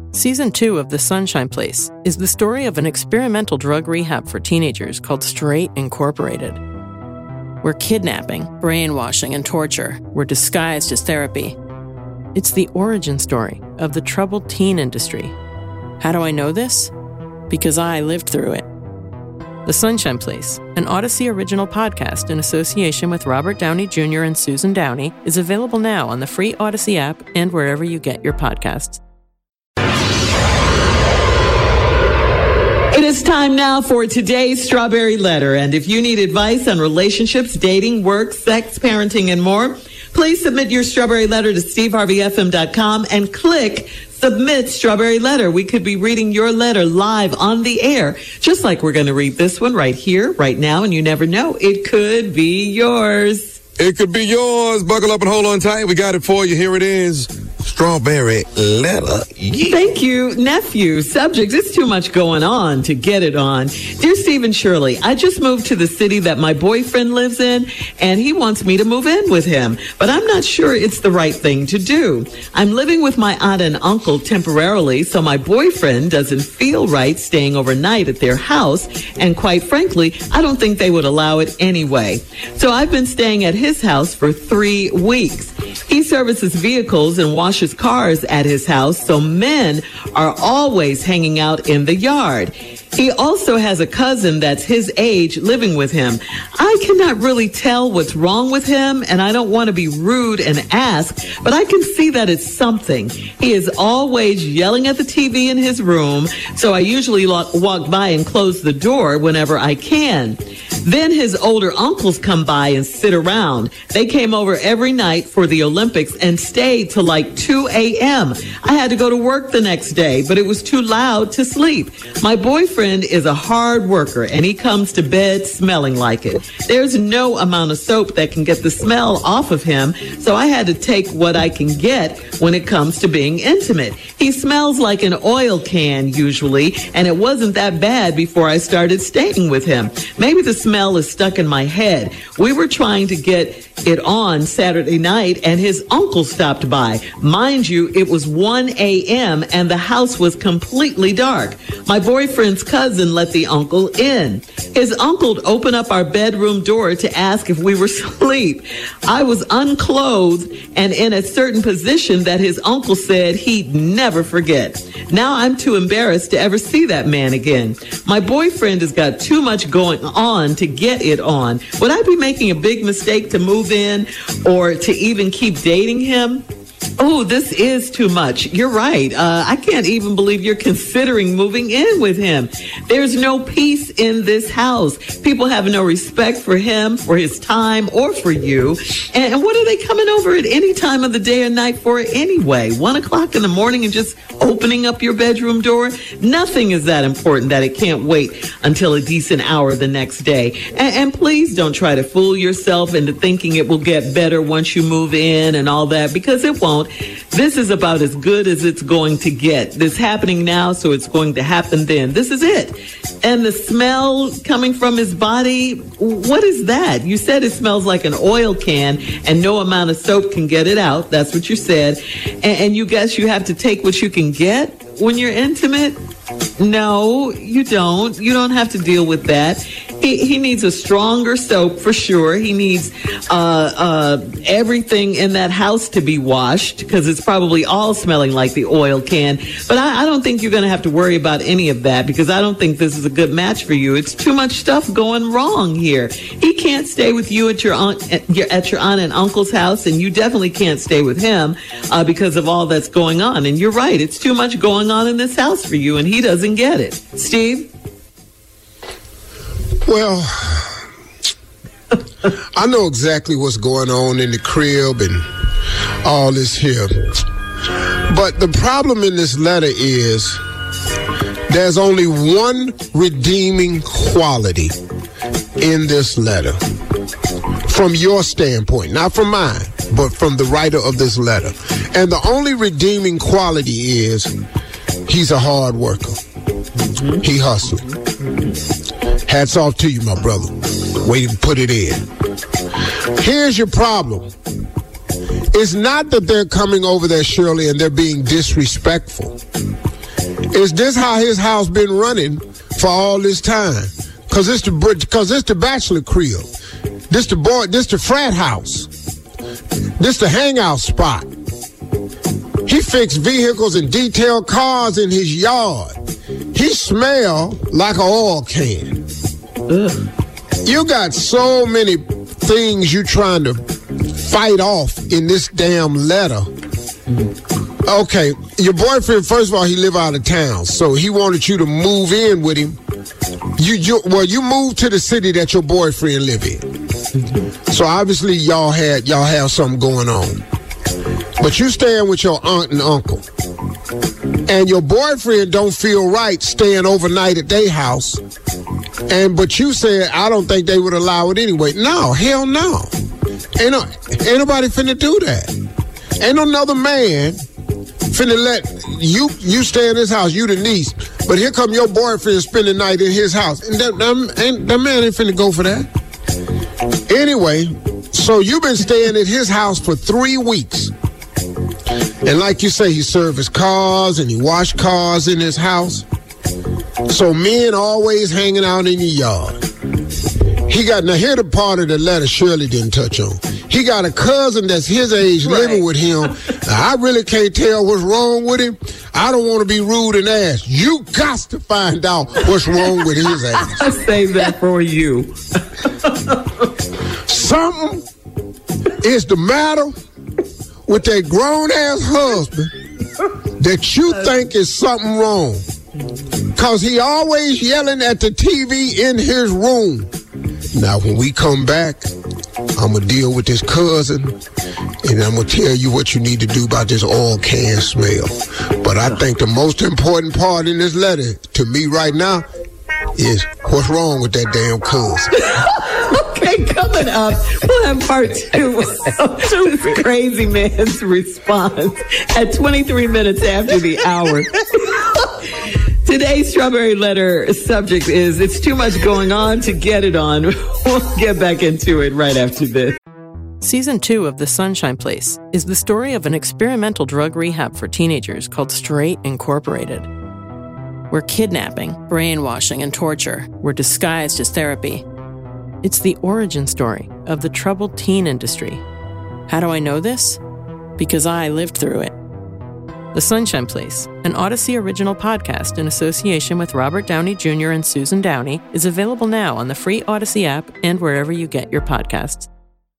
Season 2 of The Sunshine Place is the story of an experimental drug rehab for teenagers called Straight Incorporated, where kidnapping, brainwashing, and torture were disguised as therapy. It's the origin story of the troubled teen industry. How do I know this? Because I lived through it. The Sunshine Place, an Odyssey original podcast in association with Robert Downey Jr. and Susan Downey, is available now on the free Odyssey app and wherever you get your podcasts. It is time now for today's Strawberry Letter. And if you need advice on relationships, dating, work, sex, parenting, and more, please submit your Strawberry Letter to steveharveyfm.com and click Submit Strawberry Letter. We could be reading your letter live on the air, just like we're going to read this one right here, right now, and you never know. It could be yours. It could be yours. Buckle up and hold on tight. We got it for you. Here it is. Strawberry Letter. Yeah. Thank you, nephew. Subject, it's too much going on to get it on. Dear Steve and Shirley, I just moved to the city that my boyfriend lives in, and he wants me to move in with him, but I'm not sure it's the right thing to do. I'm living with my aunt and uncle temporarily, so my boyfriend doesn't feel right staying overnight at their house, and quite frankly, I don't think they would allow it anyway. So I've been staying at his house for 3 weeks. He services vehicles and washes cars at his house, so men are always hanging out in the yard. He also has a cousin that's his age living with him. I cannot really tell what's wrong with him, and I don't want to be rude and ask, but I can see that it's something. He is always yelling at the TV in his room, so I usually walk by and close the door whenever I can. Then his older uncles come by and sit around. They came over every night for the Olympics and stayed till like 2 a.m. I had to go to work the next day, but it was too loud to sleep. My boyfriend is a hard worker, and he comes to bed smelling like it. There's no amount of soap that can get the smell off of him, so I had to take what I can get when it comes to being intimate. He smells like an oil can usually, and it wasn't that bad before I started staying with him. Maybe the smell is stuck in my head. We were trying to get it on Saturday night, and his uncle stopped by. Mind you, it was 1 a.m. and the house was completely dark. My boyfriend's cousin let the uncle in. His uncle opened up our bedroom door to ask if we were asleep. I was unclothed and in a certain position that his uncle said he'd never forget. Now I'm too embarrassed to ever see that man again. My boyfriend has got too much going on to get it on. Would I be making a big mistake to move in or to even keep dating him? Oh, this is too much. You're right. I can't even believe you're considering moving in with him. There's no peace in this house. People have no respect for him, for his time, or for you. And what are they coming over at any time of the day or night for anyway? 1 o'clock in the morning and just opening up your bedroom door? Nothing is that important that it can't wait until a decent hour the next day. And please don't try to fool yourself into thinking it will get better once you move in and all that, because it won't. This is about as good as it's going to get. This happening now, so it's going to happen then. This is it. And the smell coming from his body, what is that? You said it smells like an oil can and no amount of soap can get it out. That's what you said. And you guess you have to take what you can get when you're intimate? No, you don't. You don't have to deal with that. He needs a stronger soap for sure. He needs everything in that house to be washed because it's probably all smelling like the oil can. But I don't think you're going to have to worry about any of that because I don't think this is a good match for you. It's too much stuff going wrong here. He can't stay with you at your aunt and uncle's house, and you definitely can't stay with him because of all that's going on. And you're right. It's too much going on in this house for you, and he doesn't get it. Steve? Well, I know exactly what's going on in the crib and all this here. But the problem in this letter is there's only one redeeming quality in this letter. From your standpoint, not from mine, but from the writer of this letter. And the only redeeming quality is he's a hard worker. Mm-hmm. He hustled. Hats off to you, my brother. Way to put it in. Here's your problem. It's not that they're coming over there, Shirley, and they're being disrespectful. Is this how his house been running for all this time? Cause it's the bachelor crib. This the frat house. This the hangout spot. He fixed vehicles and detailed cars in his yard. He smell like an oil can. Ugh. You got so many things you trying to fight off in this damn letter. Okay, your boyfriend, first of all, he live out of town, so he wanted you to move in with him. You moved to the city that your boyfriend live in. So obviously y'all have something going on. But you staying with your aunt and uncle. And your boyfriend don't feel right staying overnight at their house. But you said, I don't think they would allow it anyway. No, hell no. Ain't nobody finna do that. Ain't another man finna let you stay in his house, you the niece. But here come your boyfriend spend the night in his house. And that man ain't finna go for that. Anyway, so you've been staying at his house for 3 weeks. And like you say, he service cars and he wash cars in his house. So men always hanging out in your yard. Now here the part of the letter Shirley didn't touch on. He got a cousin that's his age living with him. I really can't tell what's wrong with him. I don't want to be rude and ask. You got to find out what's wrong with his ass. I'll save that for you. Something is the matter with that grown-ass husband that you think is something wrong. Because he always yelling at the TV in his room. Now, when we come back, I'm going to deal with this cousin, and I'm going to tell you what you need to do about this oil can smell. But I think the most important part in this letter to me right now is what's wrong with that damn cousin. Okay, coming up, we'll have part 2 of this crazy man's response at 23 minutes after the hour. Today's Strawberry Letter subject is, it's too much going on to get it on. We'll get back into it right after this. Season 2 of The Sunshine Place is the story of an experimental drug rehab for teenagers called Straight Incorporated, where kidnapping, brainwashing, and torture were disguised as therapy. It's the origin story of the troubled teen industry. How do I know this? Because I lived through it. The Sunshine Place, an Odyssey original podcast in association with Robert Downey Jr. and Susan Downey, is available now on the free Odyssey app and wherever you get your podcasts.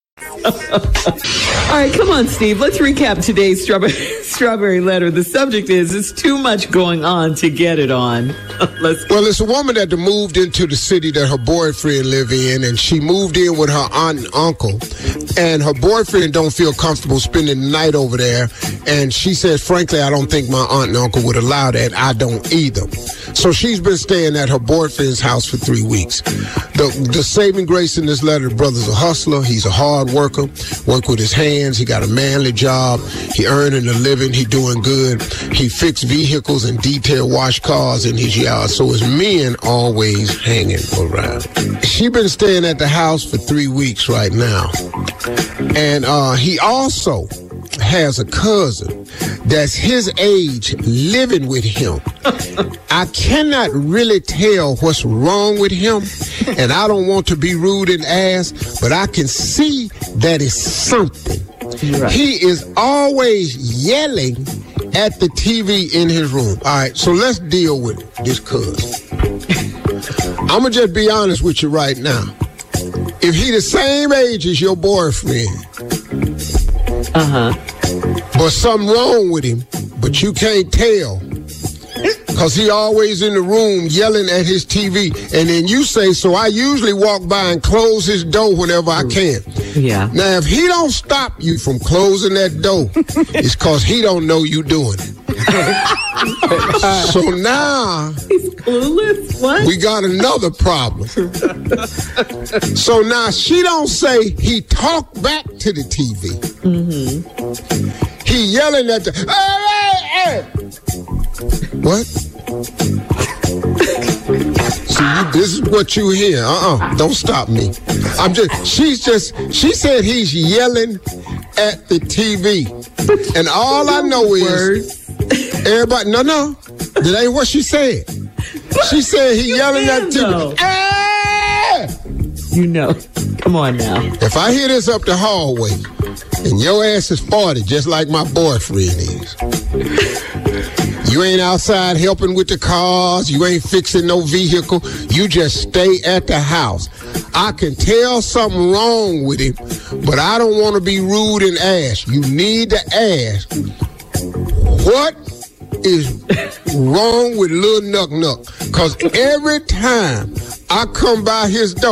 All right, come on, Steve. Let's recap today's strawberry letter. The subject is, it's too much going on to get it on. Well, it's a woman that moved into the city that her boyfriend live in, and she moved in with her aunt and uncle, and her boyfriend don't feel comfortable spending the night over there, and she said, frankly, I don't think my aunt and uncle would allow that. I don't either. So she's been staying at her boyfriend's house for 3 weeks. The saving grace in this letter, the brother's a hustler. He's a hard worker, work with his hands. He got a manly job. He earning a living. He doing good. He fixed vehicles and detail wash cars in his yard. So his men always hanging around. She been staying at the house for 3 weeks right now. And he also has a cousin that's his age living with him. I cannot really tell what's wrong with him, and I don't want to be rude and ask, but I can see that it's something. Right. He is always yelling at the TV in his room. All right, so let's deal with this cousin. I'm going to just be honest with you right now. If he the same age as your boyfriend, but something wrong with him, but you can't tell, because he always in the room yelling at his TV, and then you say, so I usually walk by and close his door whenever I can. Yeah. Now, if he don't stop you from closing that door, it's because he don't know you doing it. So now he's clueless. What? We got another problem. So now she don't say he talked back to the TV. Mm-hmm. He yelling at the hey! What? See, this is what you hear. Don't stop me. She said he's yelling at the TV. And all I know is everybody, no. That ain't what she said. She said he yelling at the TV. You know. Come on now. If I hear this up the hallway and your ass is 40, just like my boyfriend is, you ain't outside helping with the cars, you ain't fixing no vehicle, you just stay at the house. I can tell something wrong with him, but I don't want to be rude and ask. You need to ask, what is wrong with Lil Nuck Nuck? Because every time I come by his door,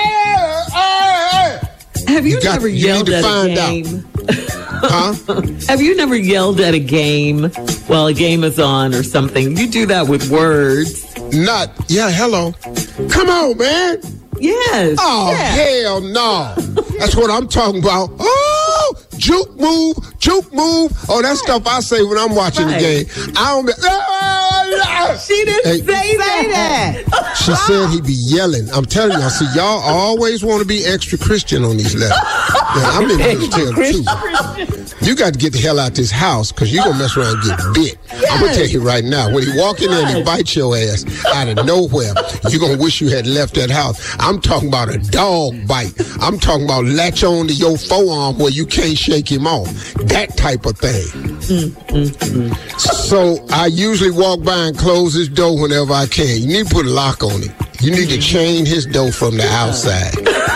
have you never yelled at a game? Huh? Have you never yelled at a game while a game is on or something? You do that with words. Hello. Come on, man. Yes. Oh, hell no. That's what I'm talking about. Oh, juke move. Oh, that's stuff I say when I'm watching the game. I don't be... She didn't say that. She said he be yelling. I'm telling y'all, see, y'all always want to be extra Christian on these letters. Now, I'm in here to tell the truth. You got to get the hell out this house because you're going to mess around and get bit. Yes. I'm going to tell you right now, when he walk in there and he bite your ass out of nowhere, you're going to wish you had left that house. I'm talking about a dog bite. I'm talking about latch on to your forearm where you can't shake him off. That type of thing. So I usually walk by and close his door whenever I can. You need to put a lock on it. You need to chain his door from the outside.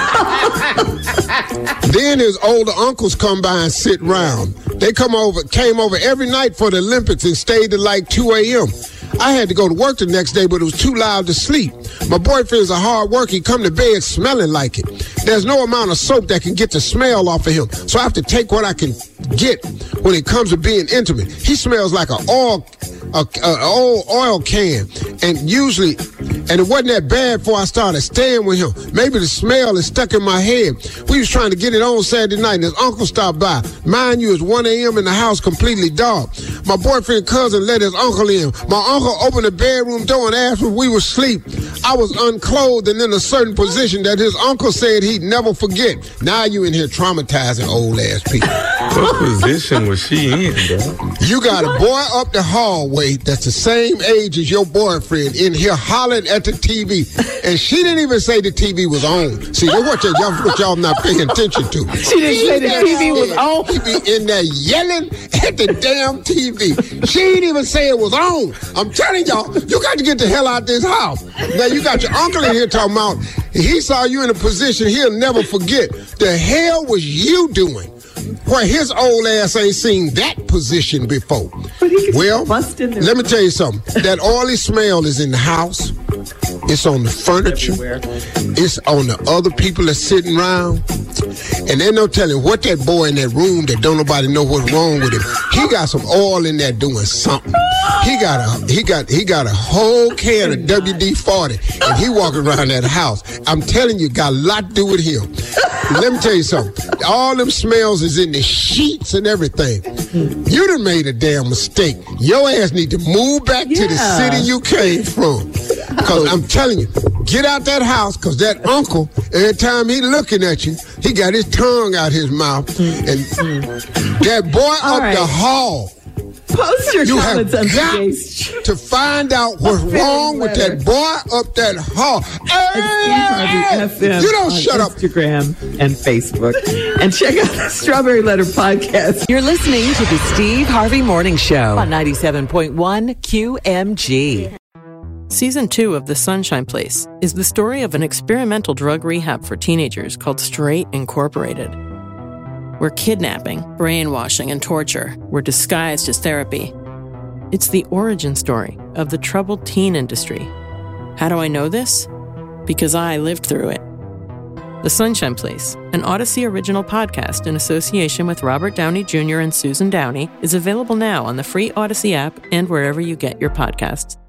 Then his older uncles come by and sit round. They came over every night for the Olympics and stayed till like 2 a.m. I had to go to work the next day, but it was too loud to sleep. My boyfriend's a hard worker. He come to bed smelling like it. There's no amount of soap that can get the smell off of him. So I have to take what I can get when it comes to being intimate. He smells like an old oil can. And it wasn't that bad before I started staying with him. Maybe the smell is stuck in my head. We was trying to get it on Saturday night, and his uncle stopped by. Mind you, it's 1 a.m. in the house, completely dark. My boyfriend's cousin let his uncle in. My uncle opened the bedroom door and asked if we were asleep. I was unclothed and in a certain position that his uncle said he'd never forget. Now you in here traumatizing old ass people. What position was she in, bro? You got a boy up the hallway that's the same age as your boyfriend in here hollering at the TV. And she didn't even say the TV was on. See, that's what y'all not paying attention to. She didn't say the TV was on. He be in there yelling at the damn TV. She didn't even say it was on. I'm telling y'all, you got to get the hell out this house. Now you got your uncle in here talking about he saw you in a position he'll never forget. The hell was you doing where his old ass ain't seen that position before? Well, let me tell you something. That oily smell is in the house. It's on the furniture. It's on the other people that's sitting around. And there's no telling what that boy in that room that don't nobody know what's wrong with him. He got some oil in there doing something. He got a whole can of WD-40 and he walking around that house. I'm telling you, got a lot to do with him. Let me tell you something. All them smells is in the sheets and everything. You done made a damn mistake. Your ass need to move back to the city you came from. Because I'm telling you, get out that house, because that uncle, every time he looking at you, he got his tongue out his mouth. And that boy the hall. Post your comments on today's to find out what's wrong with that boy up that hall. FM you don't shut up. Instagram and Facebook. And check out the Strawberry Letter podcast. You're listening to the Steve Harvey Morning Show on 97.1 QMG. Season 2 of The Sunshine Place is the story of an experimental drug rehab for teenagers called Straight Incorporated, where kidnapping, brainwashing, and torture were disguised as therapy. It's the origin story of the troubled teen industry. How do I know this? Because I lived through it. The Sunshine Place, an Odyssey original podcast in association with Robert Downey Jr. and Susan Downey, is available now on the free Odyssey app and wherever you get your podcasts.